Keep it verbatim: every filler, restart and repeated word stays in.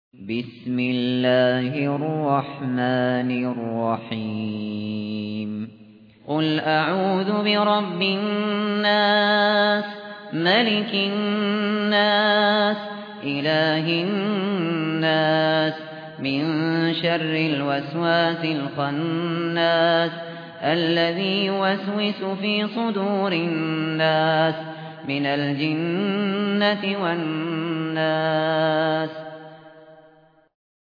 بسم الله الرحمن الرحيم قل أعوذ برب الناس ملك الناس إله الناس من شر الوسواس الخناس الذي يوسوس في صدور الناس من الجنة والناس